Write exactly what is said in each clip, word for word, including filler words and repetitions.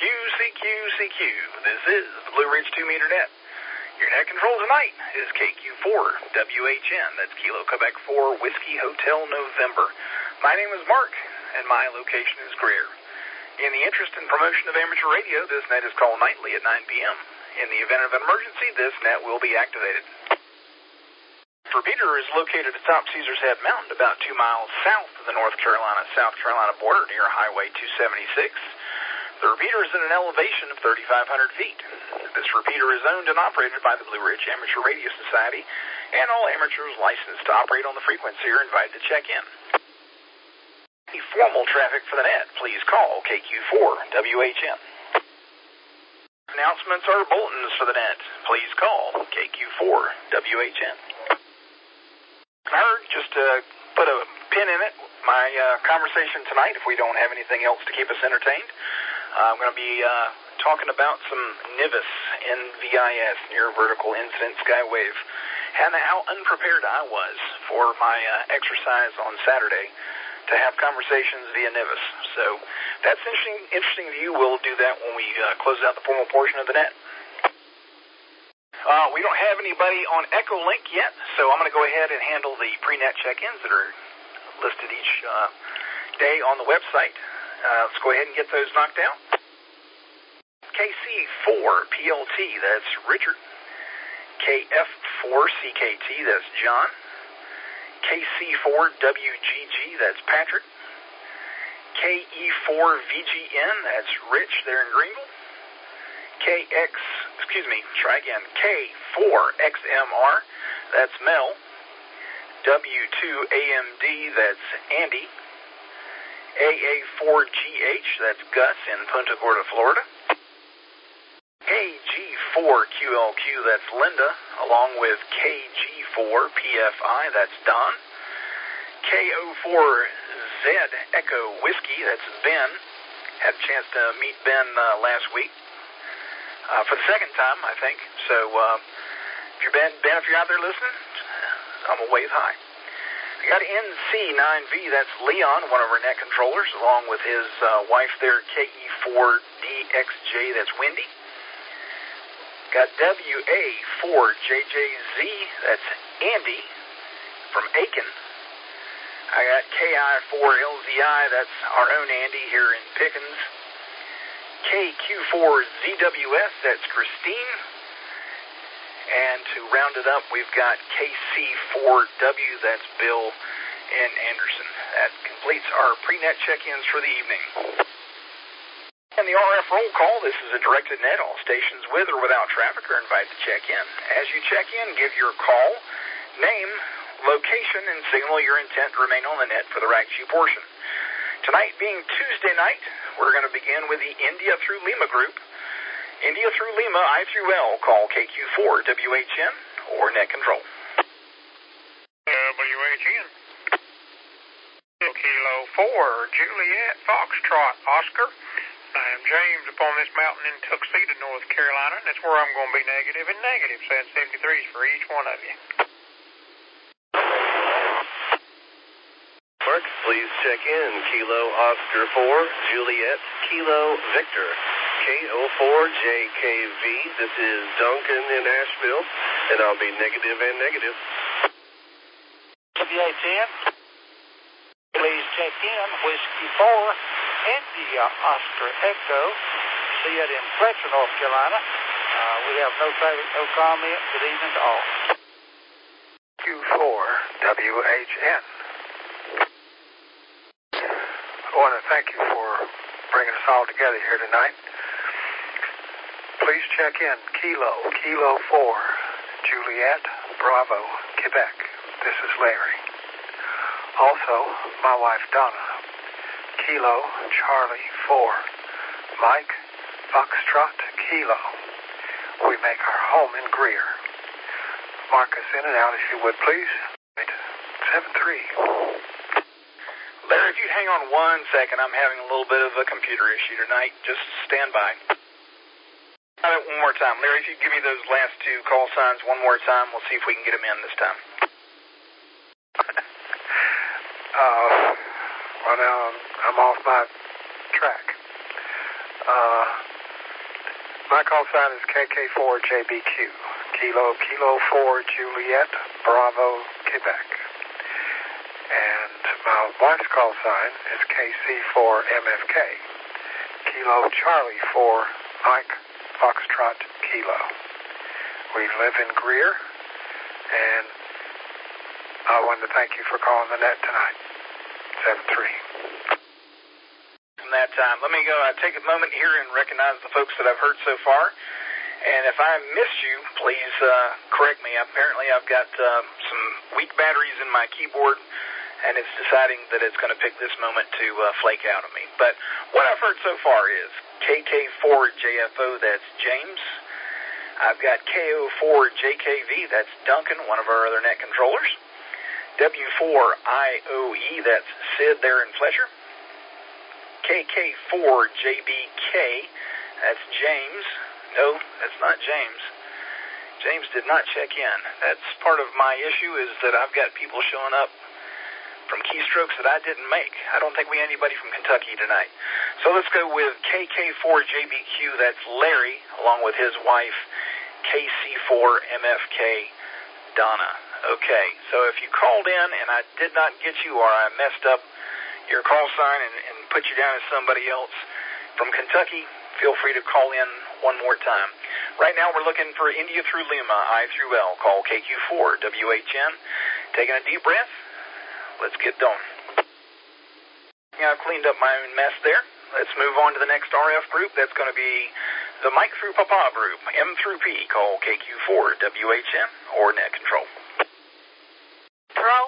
Q, C Q, C Q. This is the Blue Ridge two meter net. Your net control tonight is K Q four W H N. That's Kilo Quebec four Whiskey Hotel November. My name is Mark, and my location is Greer. In the interest and promotion of amateur radio, this net is called nightly at nine p.m. In the event of an emergency, this net will be activated. Repeater is located atop Caesar's Head Mountain, about two miles south of the North Carolina-South Carolina border near Highway two seventy-six. The repeater is at an elevation of thirty-five hundred feet. This repeater is owned and operated by the Blue Ridge Amateur Radio Society, and all amateurs licensed to operate on the frequency are invited to check in. Any formal traffic for the net, please call K Q four W H N. Announcements or bulletins for the net, please call K Q four W H N. I heard, just to put a pin in it, my uh, conversation tonight, if we don't have anything else to keep us entertained, uh, I'm going to be uh, talking about some N I V I S, N V I S, Near Vertical Incident Skywave, and how unprepared I was for my uh, exercise on Saturday to have conversations via N I V I S. So that's interesting, interesting to you. We'll do that when we uh, close out the formal portion of the net. Uh, we don't have anybody on Echolink yet, so I'm going to go ahead and handle the pre-net check-ins that are listed each uh, day on the website. Uh, let's go ahead and get those knocked out. K C four P L T, that's Richard. K F four C K T, that's John. K C four W G G, that's Patrick. K E four V G N, that's Rich there in Greenville. K X, excuse me, try again, K four X M R, that's Mel. W two A M D, that's Andy. A A four G H, that's Gus in Punta Gorda, Florida. A G four Q L Q, that's Linda, along with K G four P F I, that's Don. K O four Z Echo Whiskey, that's Ben. Had a chance to meet Ben uh, last week. Uh, for the second time, I think. So, uh, if you're Ben, Ben, if you're out there listening, I'm a wave high. I got N C nine V, that's Leon, one of our net controllers, along with his uh, wife there, K E four D X J, that's Wendy. Got W A four J J Z, that's Andy from Aiken. I got K I four L Z I, that's our own Andy here in Pickens. K Q four Z W S, that's Christine. And to round it up, we've got K C four W, that's Bill and Anderson. That completes our pre-net check-ins for the evening. And the R F roll call, this is a directed net. All stations with or without traffic are invited to check in. As you check in, give your call, name, location, and signal your intent to remain on the net for the rack queue portion. Tonight being Tuesday night, we're going to begin with the India through Lima group. India through Lima, I through L, call K Q four W H N or net control. W H N. Kilo four, Juliet, Foxtrot, Oscar. I am James upon this mountain in Tuxedo, North Carolina, and that's where I'm going to be negative and negative. So that's seventy-threes for each one of you. Mark, please check in. Kilo Oscar four, Juliet, Kilo Victor. K O four J K V, this is Duncan in Asheville, and I'll be negative and negative. W H N, please check in. Whiskey four, India Oscar Echo. See it in Fletcher, North Carolina. Uh, we have no traffic, no comment. Good evening to all. Q four W H N. I want to thank you for bringing us all together here tonight. Please check in. Kilo, Kilo four, Juliet, Bravo, Quebec. This is Larry. Also, my wife Donna. Kilo, Charlie four, Mike, Foxtrot, Kilo. We make our home in Greer. Mark us in and out if you would, please. seven three. Larry, if you'd hang on one second, I'm having a little bit of a computer issue tonight. Just stand by. Try it one more time. Larry, if you give me those last two call signs one more time, we'll see if we can get them in this time. uh, well, now I'm off my track. Uh, my call sign is K K four J B Q. Kilo, Kilo four, Juliet, Bravo, Quebec. And my wife's call sign is K C four M F K. Kilo, Charlie four, Mike, Foxtrot, Kilo. We live in Greer, and I wanted to thank you for calling the net tonight. seven three. From that time, let me go uh, take a moment here and recognize the folks that I've heard so far. And if I missed you, please uh, correct me. Apparently I've got uh, some weak batteries in my keyboard, and it's deciding that it's going to pick this moment to uh, flake out of me. But what I've heard so far is K K four J F O, that's James. I've got K O four J K V, that's Duncan, one of our other net controllers. W four I O E, that's Sid there in Fletcher. K K four J B K, that's James. No, that's not James. James did not check in. That's part of my issue, is that I've got people showing up from keystrokes that I didn't make. I don't think we have anybody from Kentucky tonight. So let's go with K K four J B Q, that's Larry, along with his wife, K C four M F K, Donna. Okay, so if you called in and I did not get you, or I messed up your call sign and, and put you down as somebody else from Kentucky, feel free to call in one more time. Right now we're looking for India through Lima, I through L. Call K Q four W H N. Taking a deep breath. Let's get going. Yeah, I've cleaned up my own mess there. Let's move on to the next R F group. That's going to be the Mike through Papa group, M through P. Call K Q four W H N or net control. Pro.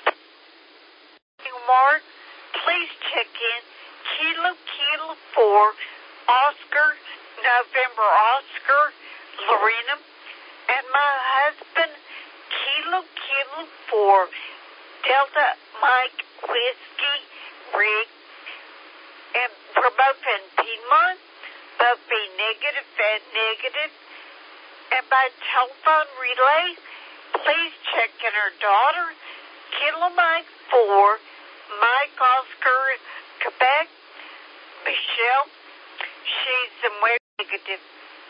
Mark, please check in. Kilo, Kilo four, Oscar, November Oscar, Lorena, and my husband, Kilo, Kilo four, Delta Mike Whiskey, Rick, and we're both in Piedmont, both be negative and negative, and by telephone relay, please check in her daughter, Kilo Mike four, Mike Oscar, Quebec, Michelle, she's in negative.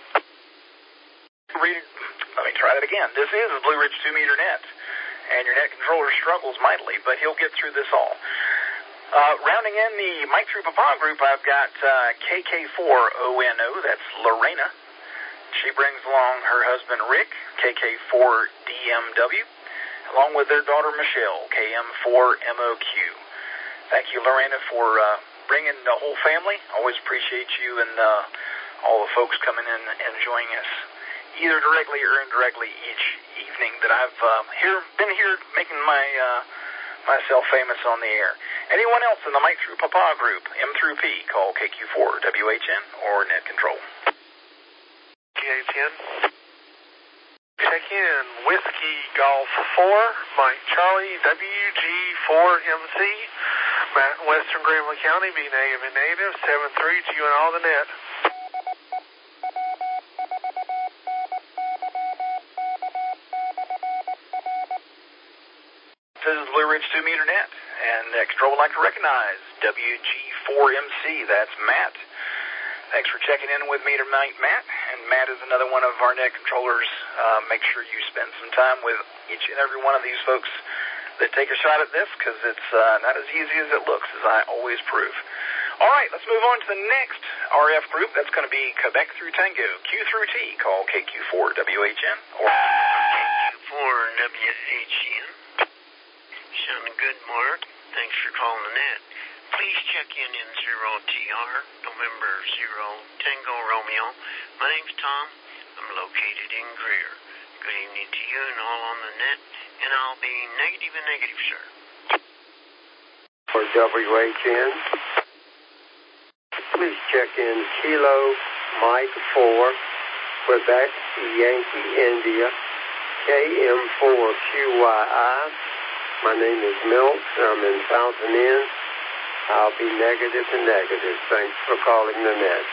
Read it. Let me try that again. This is a Blue Ridge two meter net, and your net controller struggles mightily, but he'll get through this all. Uh, rounding in the Mike through Papa group, I've got uh, K K four O N O, that's Lorena. She brings along her husband Rick, K K four D M W, along with their daughter Michelle, K M four M O Q. Thank you, Lorena, for uh, bringing the whole family. Always appreciate you and uh, all the folks coming in and joining us, either directly or indirectly, each evening that I've uh, here been here making my uh, myself famous on the air. Anyone else in the Mike through Papa group, M through P, call K Q four W H N or net control. K H N. Check in. Whiskey Golf four, Mike Charlie, W G four M C, Matt in Western Greenville County, be negative and negative, seven three to you and all the net. This is Blue Ridge two meter net, and net control would like to recognize W G four M C, that's Matt. Thanks for checking in with me tonight, Matt. And Matt is another one of our net controllers. Uh, make sure you spend some time with each and every one of these folks that take a shot at this, because it's uh, not as easy as it looks, as I always prove. All right, let's move on to the next R F group. That's going to be Quebec through Tango, Q through T. Call K Q four W H N or K Q four W H N. Sounding good, Mark. Thanks for calling the net. Please check in in zero T R, November zero, Tango Romeo. My name's Tom. I'm located in Greer. Good evening to you and all on the net, and I'll be negative and negative, sir. For W H N, please check in Kilo Mike four, Quebec Yankee India, K M four Q Y I. My name is Milt. I'm in Fountain Inn. I'll be negative and negative. Thanks for calling the net.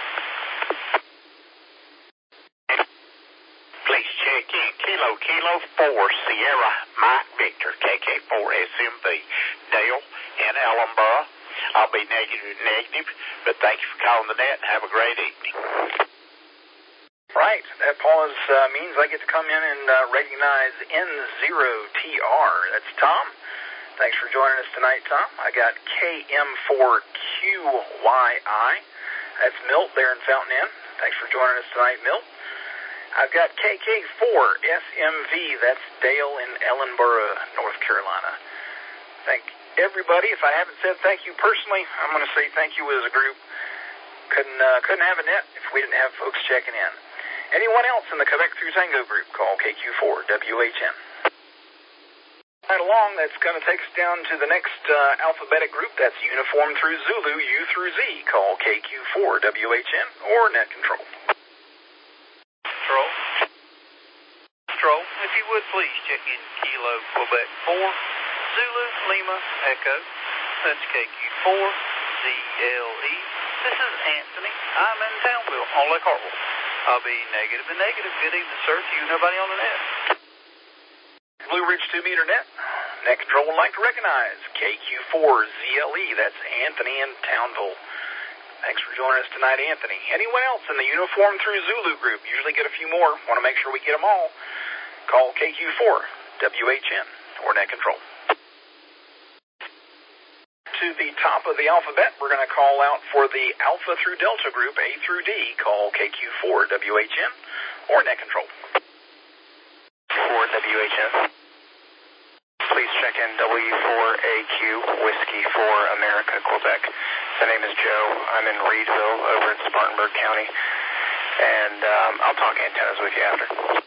Please check in Kilo Kilo four Sierra Mike Victor, K K four S M V, Dale in Ellenboro. I'll be negative and negative, but thank you for calling the net and have a great evening. Right. That pause uh, means I get to come in and uh, recognize N zero T R. That's Tom. Thanks for joining us tonight, Tom. I got K M four Q Y I. That's Milt there in Fountain Inn. Thanks for joining us tonight, Milt. I've got K K four S M V. That's Dale in Ellenboro, North Carolina. Thank everybody. If I haven't said thank you personally, I'm going to say thank you as a group. Couldn't uh, couldn't have a net if we didn't have folks checking in. Anyone else in the Quebec through Tango group, call K Q four W H N. Right along, that's going to take us down to the next uh, alphabetic group. That's Uniform through Zulu, U through Z. Call K Q four W H N or Net Control. Control. Control, if you would please check in Kilo Quebec four, Zulu Lima Echo. That's K Q four Z L E. This is Anthony. I'm in Townville on Lake Hartwell. I'll be negative and negative. Good evening, sir, to you and everybody on the net. Blue Ridge two meter net. Net Control would like to recognize K Q four Z L E. That's Anthony in Townville. Thanks for joining us tonight, Anthony. Anyone else in the Uniform through Zulu group? Usually get a few more. Want to make sure we get them all. Call K Q four W H N or Net Control. To the top of the alphabet, we're going to call out for the Alpha through Delta group, A through D. Call K Q four W H N or Net Control. four W H N. Please check in W four A Q, Whiskey four, America, Quebec. My name is Joe. I'm in Reedville over in Spartanburg County. And um, I'll talk antennas with you after.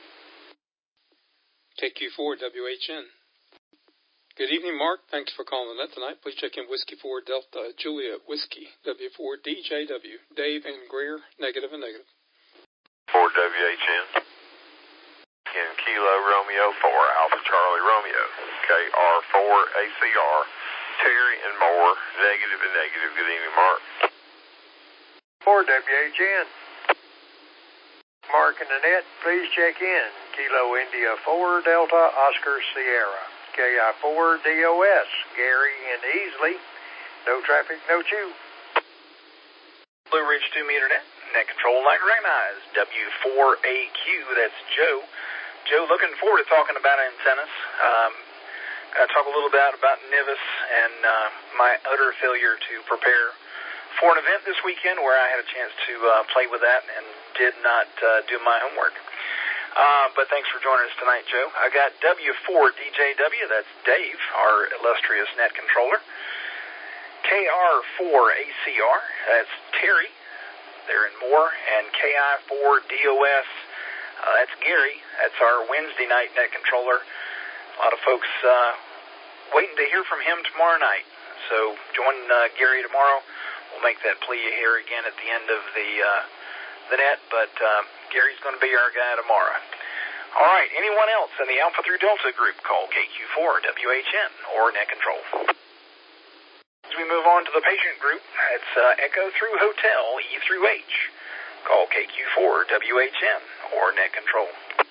K Q four W H N. Good evening, Mark. Thanks for calling the net tonight. Please check in Whiskey four Delta Juliet Whiskey W four D J W. Dave and Greer, negative and negative. four W H N. In Kilo Romeo four Alpha Charlie Romeo. K R four A C R. Terry and Moore, negative and negative. Good evening, Mark. four W H N. Mark in the net, please check in. Kilo India four Delta Oscar Sierra. K I four D O S, Gary and Easley. No traffic, no chew. Blue Ridge two meter net. Net Control like recognized. W four A Q, that's Joe. Joe, looking forward to talking about antennas. Um, going to talk a little bit about Nivis and uh, my utter failure to prepare for an event this weekend where I had a chance to uh, play with that and did not uh, do my homework. Uh, but thanks for joining us tonight, Joe. I got W four D J W, that's Dave, our illustrious net controller. K R four A C R, that's Terry, they're in Moore. And K I four D O S, uh, that's Gary, that's our Wednesday night net controller. A lot of folks uh, waiting to hear from him tomorrow night. So join uh, Gary tomorrow. We'll make that plea here again at the end of the uh, the net, but uh, Gary's going to be our guy tomorrow. All right, anyone else in the Alpha through Delta group, call K Q four W H N or Net Control. As we move on to the patient group, it's uh, Echo through Hotel, E through H. Call K Q four W H N or Net Control.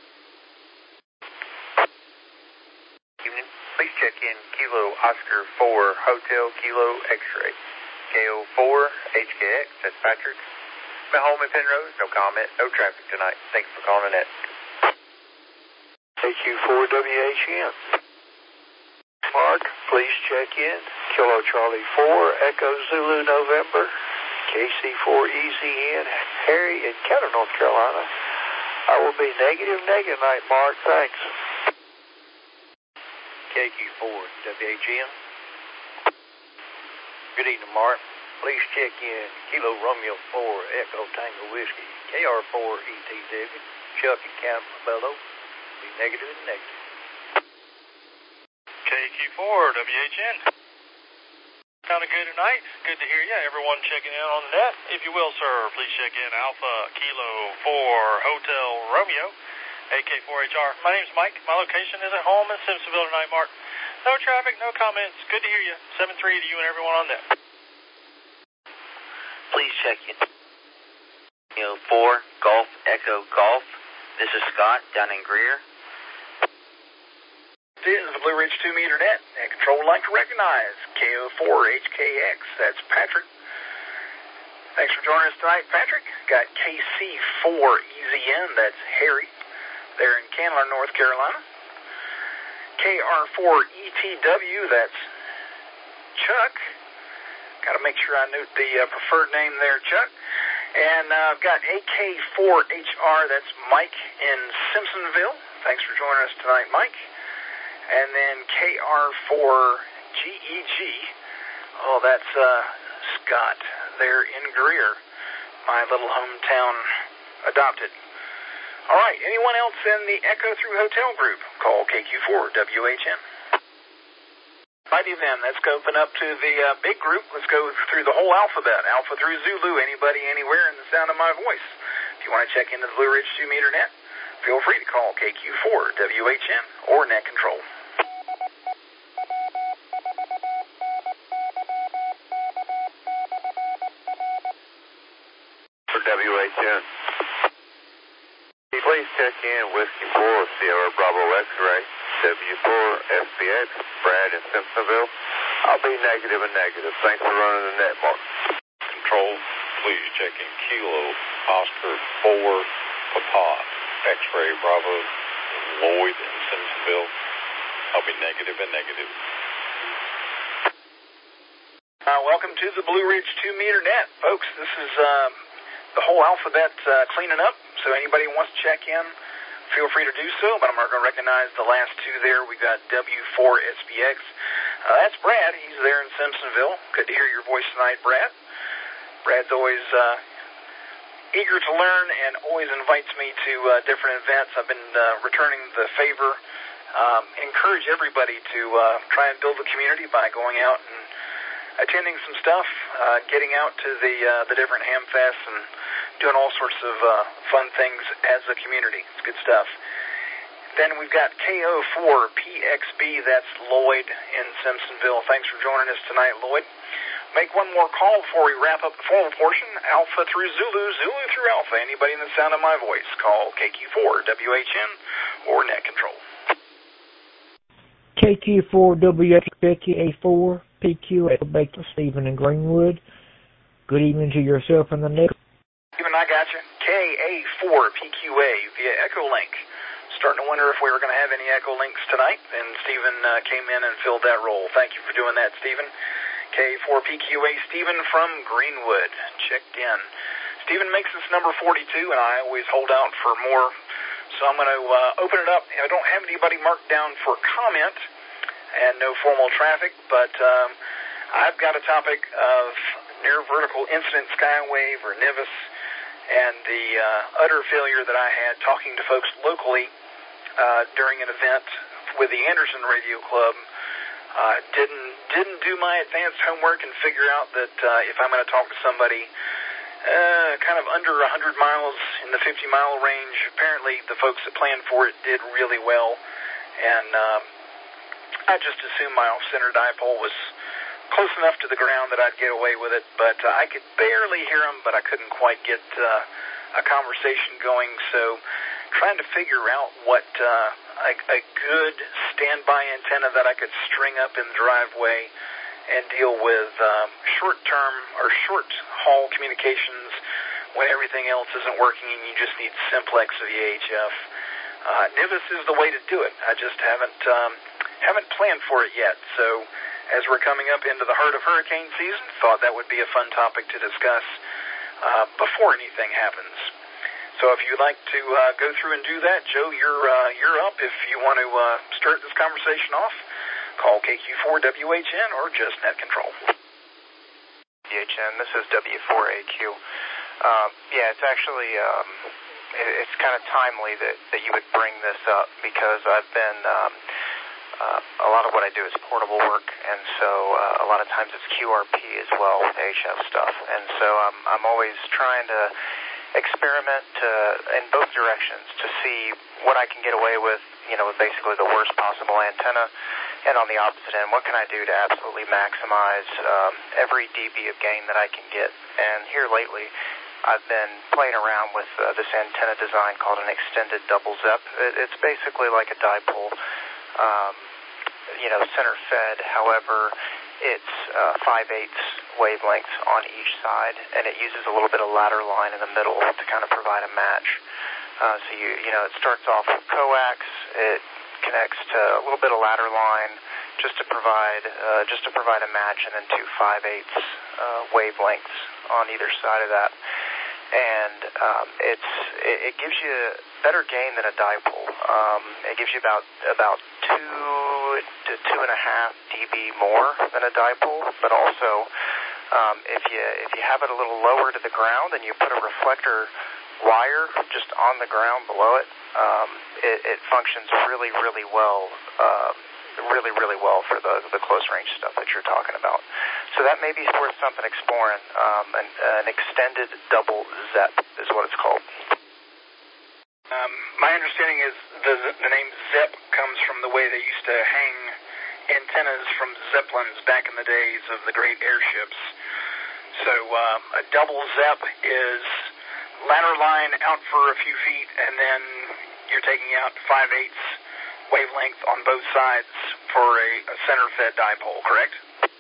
Evening. Please check in Kilo Oscar four Hotel Kilo X-Ray. K O four H K X, that's Patrick. My home in Penrose, no comment, no traffic tonight. Thanks for calling the net. K Q four W H N. Mark, please check in. Kilo Charlie four, Echo Zulu November, K C four E Z N, Harry in Keller, North Carolina. I will be negative, negative night, Mark. Thanks. K Q four W H N. Good evening, Mark. Please check in Kilo Romeo four Echo Tango Whiskey, K R four E T W, Chuck in Campbello. Be negative and negative. K Q four W H N. Kind of good tonight. Good to hear you. Everyone checking in on the net. If you will, sir, please check in Alpha Kilo four Hotel Romeo, A K four H R. My name's Mike. My location is at home in Simpsonville tonight, Mark. No traffic, no comments. Good to hear you. seven three to you and everyone on net. Please check in. Kilo four Golf Echo Golf. This is Scott down in Greer. This is the Blue Ridge two meter net, and control would like to recognize K O four H K X. That's Patrick. Thanks for joining us tonight, Patrick. Got K C four E Z N, that's Harry, there in Candler, North Carolina. K R four E T W, that's Chuck. Got to make sure I note the uh, preferred name there, Chuck. And uh, I've got A K four H R, that's Mike in Simpsonville. Thanks for joining us tonight, Mike. And then K R four G E G, oh, that's uh, Scott there in Greer, my little hometown adopted. All right, anyone else in the Echo Through Hotel group? Call K Q four W H N. Righty then, let's go open up to the uh, big group. Let's go through the whole alphabet, Alpha through Zulu, anybody, anywhere in the sound of my voice. If you want to check into the Blue Ridge two meter net, feel free to call K Q four W H N or Net Control. For W H N. Please check in Whiskey four Sierra Bravo X-ray, W four S B X, Brad in Simpsonville. I'll be negative and negative. Thanks for running the net, Mark. Control, please check in Kilo Oscar four Papa, X-ray Bravo, Lloyd in Simpsonville. I'll be negative and negative. Uh, welcome to the Blue Ridge two meter net, folks. This is uh, the whole alphabet uh, cleaning up, so anybody who wants to check in, feel free to do so, but I'm not going to recognize the last two there. We've got W four S B X. Uh, that's Brad. He's there in Simpsonville. Good to hear your voice tonight, Brad. Brad's always uh, eager to learn and always invites me to uh, different events. I've been uh, returning the favor. Um, encourage everybody to uh, try and build the community by going out and attending some stuff, uh, getting out to the uh, the different hamfests and doing all sorts of uh, fun things as a community. It's good stuff. Then we've got K O four P X B, that's Lloyd in Simpsonville. Thanks for joining us tonight, Lloyd. Make one more call before we wrap up the formal portion. Alpha through Zulu, Zulu through Alpha. Anybody in the sound of my voice, call K Q four W H N or Net Control. K Q four W H N, K A four P Q A, Baker, Stephen in Greenwood. Good evening to yourself and the net. Stephen, I got you. K A four P Q A via Echolink. Starting to wonder if we were going to have any Echolinks tonight, and Stephen uh, came in and filled that role. Thank you for doing that, Stephen. K A four P Q A, Stephen from Greenwood, checked in. Stephen makes this number forty-two, and I always hold out for more, so I'm going to uh, open it up. I don't have anybody marked down for comment, and no formal traffic, but um, I've got a topic of near vertical incident skywave or N I V S and the uh, utter failure that I had talking to folks locally uh, during an event with the Anderson Radio Club. Uh, didn't didn't do my advanced homework and figure out that uh, if I'm going to talk to somebody uh, kind of under one hundred miles in the fifty mile range, apparently the folks that planned for it did really well, and um, I just assumed my off-center dipole was close enough to the ground that I'd get away with it, but uh, I could barely hear them, but I couldn't quite get uh, a conversation going, so trying to figure out what uh, a, a good standby antenna that I could string up in the driveway and deal with um, short-term or short-haul communications when everything else isn't working and you just need simplex V H F. Uh, N I V S is the way to do it. I just haven't um, haven't planned for it yet, so as we're coming up into the heart of hurricane season, thought that would be a fun topic to discuss uh, before anything happens. So if you'd like to uh, go through and do that, Joe, you're uh, you're up. If you want to uh, start this conversation off, call K Q four W H N or just Net Control. W H N, this is W four A Q. Um, yeah, it's actually um, it, it's kind of timely that, that you would bring this up because I've been um, uh, a lot of what I do is portable work, and so uh, a lot of times it's Q R P as well with H F stuff, and so I'm I'm always trying to experiment uh, in both directions to see what I can get away with, you know, with basically the worst possible antenna, and on the opposite end, what can I do to absolutely maximize um, every dB of gain that I can get. And here lately, I've been playing around with uh, this antenna design called an extended double ZEP. It, it's basically like a dipole, um, you know, center fed. However, it's uh, five eighths wavelengths on each side, and it uses a little bit of ladder line in the middle to kind of provide a match. Uh, so you you know, it starts off with coax. It connects to a little bit of ladder line just to provide uh, just to provide a match, and then two five eighths uh, wavelengths on either side of that. And um, it's it, it gives you better gain than a dipole. Um, it gives you about about two to two and a half dB more than a dipole. But also, um, if you if you have it a little lower to the ground and you put a reflector wire just on the ground below it, um, it, it functions really really well. Uh, really, really well for the the close range stuff that you're talking about. So that may be worth something exploring. Um, an, an extended double Z E P is what it's called. Um, my understanding is the, the name Z E P comes from the way they used to hang antennas from Zeppelins back in the days of the great airships. So uh, a double Z E P is ladder line out for a few feet, and then you're taking out five eighths wavelength on both sides for a, a center-fed dipole, correct?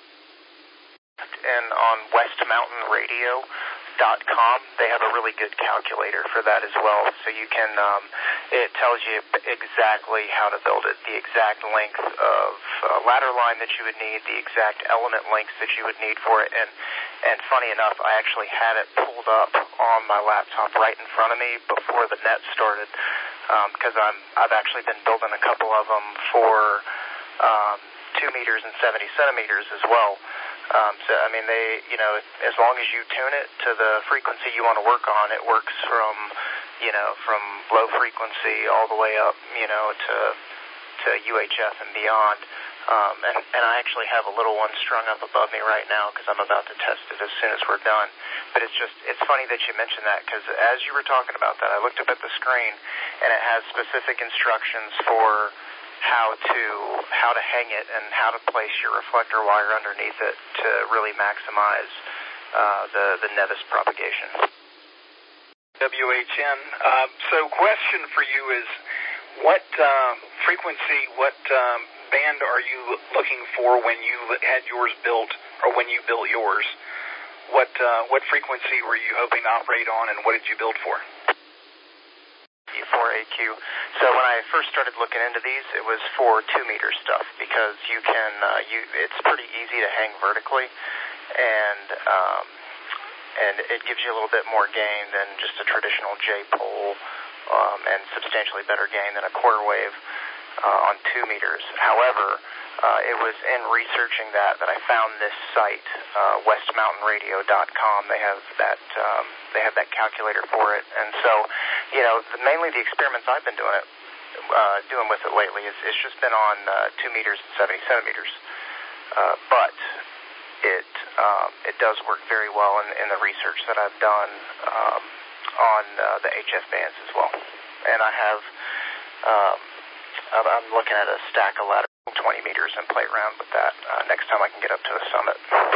And on west mountain radio dot com, they have a really good calculator for that as well. So you can, um, it tells you exactly how to build it, the exact length of uh, ladder line that you would need, the exact element lengths that you would need for it. And, and funny enough, I actually had it pulled up on my laptop right in front of me before the net started. Because um, I'm, I've actually been building a couple of them for um, two meters and seventy centimeters as well. Um, so, I mean, they, you know, as long as you tune it to the frequency you want to work on, it works from, you know, from low frequency all the way up, you know, to to U H F and beyond. Um, and, and I actually have a little one strung up above me right now because I'm about to test it as soon as we're done. But it's just, it's funny that you mentioned that because as you were talking about that, I looked up at the screen and it has specific instructions for how to how to hang it and how to place your reflector wire underneath it to really maximize uh, the, the Nevis propagation. W H N. Uh, so question for you is, what uh, frequency, what um, band are you looking for when you had yours built, or when you built yours? What uh, what frequency were you hoping to operate on, and what did you build for? four A Q. So when I first started looking into these, it was for two meter stuff because you can, uh, you it's pretty easy to hang vertically, and um, and it gives you a little bit more gain than just a traditional J-pole, um, and substantially better gain than a quarter wave uh, on two meters. However, uh, it was in researching that that I found this site, uh, west mountain radio dot com. They have that um, they have that calculator for it, and so you know the, mainly the experiments I've been doing it uh, doing with it lately is it's just been on uh, two meters and seventy centimeters, uh, but it um, it does work very well in, in the research that I've done um, on uh, the H F bands as well, and I have um, I'm looking at a stack of ladder twenty meters and play around with that uh, next time I can get up to the summit.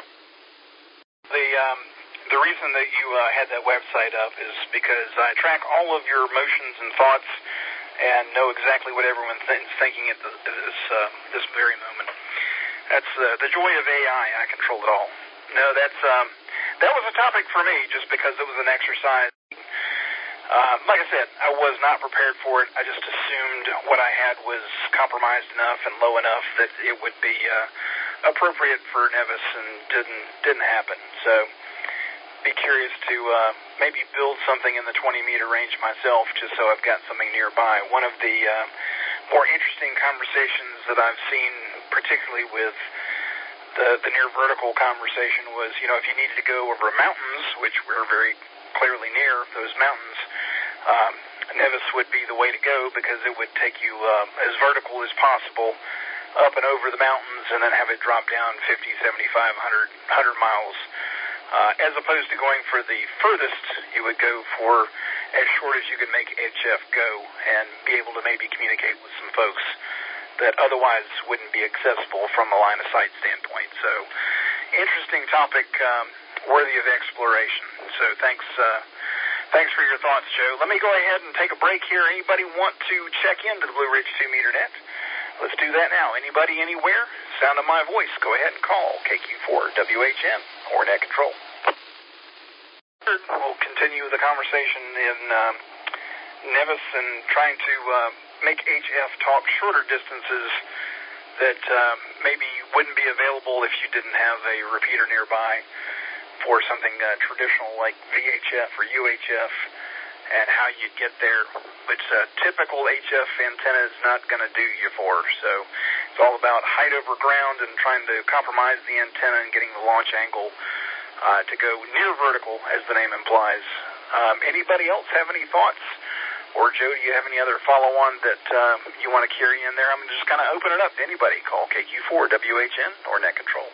The um, the reason that you uh, had that website up is because I track all of your motions and thoughts and know exactly what everyone's th- thinking at the, this uh, this very moment. That's uh, the joy of A I. I control it all. No, that's um, that was a topic for me just because it was an exercise. Uh, like I said, I was not prepared for it. I just assumed what I had was compromised enough and low enough that it would be uh, appropriate for Nevis, and didn't didn't happen. So, be curious to uh, maybe build something in the twenty meter range myself, just so I've got something nearby. One of the uh, more interesting conversations that I've seen, particularly with the the near vertical conversation, was, you know, if you needed to go over mountains, which we're very clearly near those mountains, um, Nevis would be the way to go because it would take you uh, as vertical as possible up and over the mountains and then have it drop down fifty, seventy-five, one hundred, one hundred miles. Uh, as opposed to going for the furthest, you would go for as short as you could make H F go and be able to maybe communicate with some folks that otherwise wouldn't be accessible from a line of sight standpoint. So, interesting topic, um, worthy of exploration. So thanks uh, thanks for your thoughts, Joe. Let me go ahead and take a break here. Anybody want to check into the Blue Ridge two meter net? Let's do that now. Anybody, anywhere, sound of my voice, go ahead and call K Q four W H N or Net Control. We'll continue the conversation in um, Nevis and trying to uh, make H F talk shorter distances that uh, maybe wouldn't be available if you didn't have a repeater nearby for something uh, traditional like V H F or U H F, and how you'd get there, which a typical H F antenna is not going to do you for. So it's all about height over ground and trying to compromise the antenna and getting the launch angle uh, to go near vertical, as the name implies. Um, anybody else have any thoughts? Or, Joe, do you have any other follow-on that uh, you want to carry in there? I'm just kind of open it up to anybody. Call K Q four W H N or Net Control.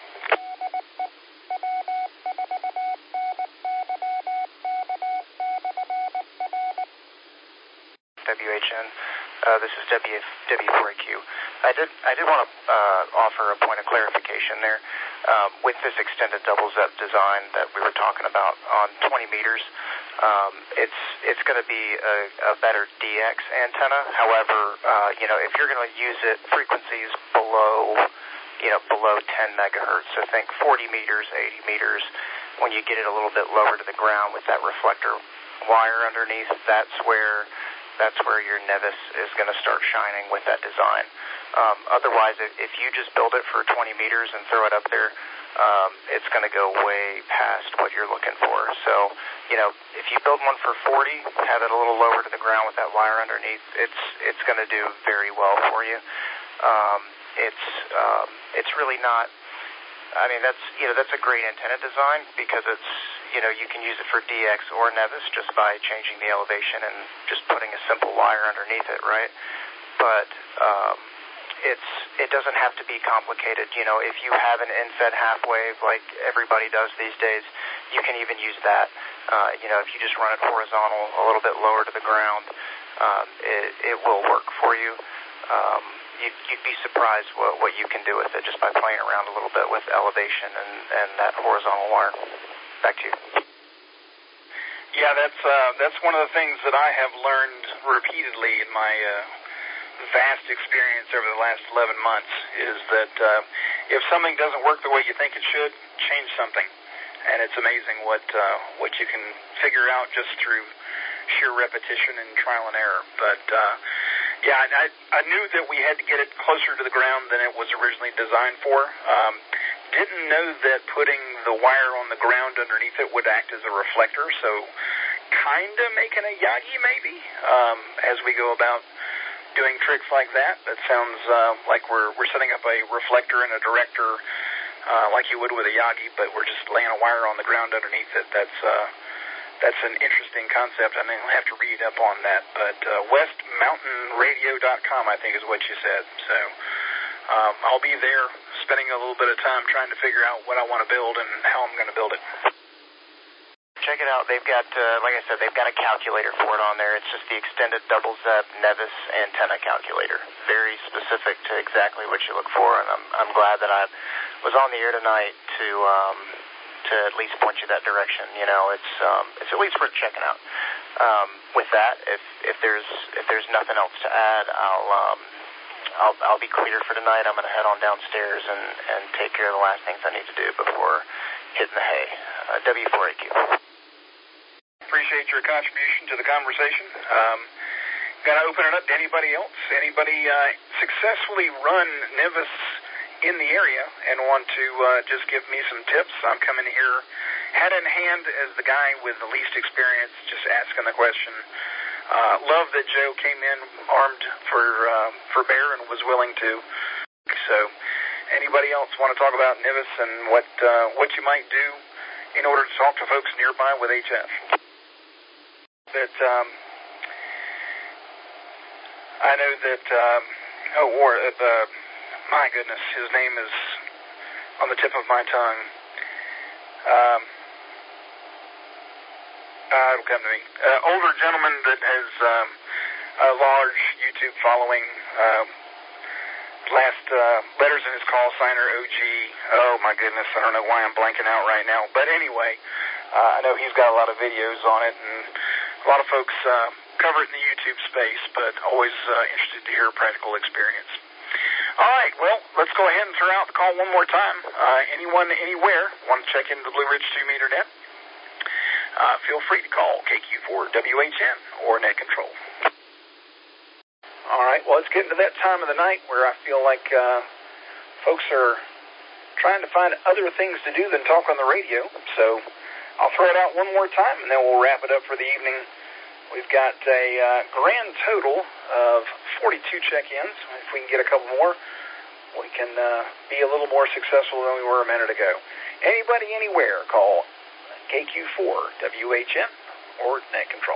W H N. Uh, this is W four A Q. I did I did want to uh, offer a point of clarification there. Um, with this extended double ZEP design that we were talking about on twenty meters, um, it's it's going to be a, a better D X antenna. However, uh, you know, if you're going to use it frequencies below, you know, below ten megahertz, so think forty meters, eighty meters, when you get it a little bit lower to the ground with that reflector wire underneath, that's where that's where your Nevis is going to start shining with that design. Um, otherwise, if, if you just build it for twenty meters and throw it up there, um, it's going to go way past what you're looking for. So, you know, if you build one for forty, have it a little lower to the ground with that wire underneath, it's it's going to do very well for you. Um, it's um, it's really not. I mean, that's you know that's a great antenna design because it's you know you can use it for D X or Nevis just by changing the elevation and just putting a simple wire underneath it, right? But um, it's it doesn't have to be complicated. You know, if you have an in-fed half wave like everybody does these days, you can even use that. Uh, you know, if you just run it horizontal, a little bit lower to the ground, um, it, it will work for you. Um, you'd, you'd be surprised what, what you can do with it just by playing around a little bit with elevation and, and that horizontal wire. Back to you. Yeah, that's uh, that's one of the things that I have learned repeatedly in my uh, vast experience over the last eleven months is that uh, if something doesn't work the way you think it should, change something. And it's amazing what uh, what you can figure out just through sheer repetition and trial and error. But uh, yeah, I, I knew that we had to get it closer to the ground than it was originally designed for. Um, didn't know that putting the wire on the ground underneath it would act as a reflector, so kind of making a Yagi maybe um, as we go about doing tricks like that. That sounds uh, like we're we're setting up a reflector and a director uh, like you would with a Yagi, but we're just laying a wire on the ground underneath it. That's uh, that's an interesting concept. I mean, I'll have to read up on that. But uh, west mountain radio dot com, I think, is what you said. So um, I'll be there spending a little bit of time trying to figure out what I want to build and how I'm going to build it. Check it out. They've got, uh, like I said, they've got a calculator for it on there. It's just the extended double ZEP Nevis antenna calculator. Very specific to exactly what you look for, and I'm I'm glad that I was on the air tonight to um, to at least point you that direction. You know, it's um, it's at least worth checking out. Um, with that, if if there's if there's nothing else to add, I'll um, I'll I'll be clear for tonight. I'm going to head on downstairs and and take care of the last things I need to do before hitting the hay. Uh, W four A Q. Appreciate your contribution to the conversation. Um, Going to open it up to anybody else. Anybody uh, successfully run Nevis in the area and want to uh, just give me some tips? I'm coming here head in hand as the guy with the least experience, just asking the question. Uh, love that Joe came in armed for uh, for bear and was willing to. So, anybody else want to talk about Nevis and what uh, what you might do in order to talk to folks nearby with H F? That um, I know that um, oh, War. Uh, uh, my goodness, his name is on the tip of my tongue. Um, uh, it'll come to me. Uh, older gentleman that has um, a large YouTube following. Uh, last uh, letters in his call signer, O G. Oh my goodness, I don't know why I'm blanking out right now. But anyway, uh, I know he's got a lot of videos on it, and a lot of folks uh, cover it in the YouTube space, but always uh, interested to hear practical experience. All right, well, let's go ahead and throw out the call one more time. Uh, anyone, anywhere, want to check into the Blue Ridge two meter net? Uh, feel free to call K Q four W H N or Net Control. All right, well, it's getting to that time of the night where I feel like uh, folks are trying to find other things to do than talk on the radio. So I'll throw it out one more time, and then we'll wrap it up for the evening. We've got a uh, grand total of forty-two check-ins. If we can get a couple more, we can uh, be a little more successful than we were a minute ago. Anybody, anywhere, call K Q four W H N or Net Control.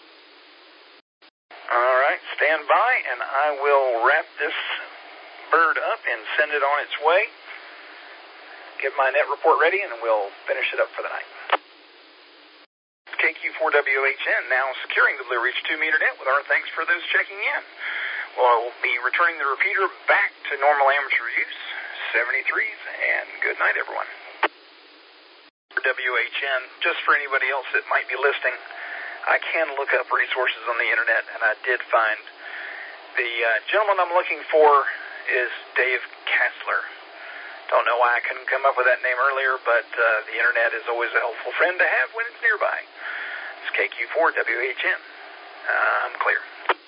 All right, stand by, and I will wrap this bird up and send it on its way. Get my net report ready, and we'll finish it up for the night. K Q four W H N now securing the Blue Ridge two meter net with our thanks for those checking in. We'll be returning the repeater back to normal amateur use, seventy-threes, and good night, everyone. W H N, just for anybody else that might be listening, I can look up resources on the internet, and I did find the uh, gentleman I'm looking for is Dave Kassler. Don't know why I couldn't come up with that name earlier, but uh, the internet is always a helpful friend to have when it's nearby. It's K Q four W H N. Uh, I'm clear.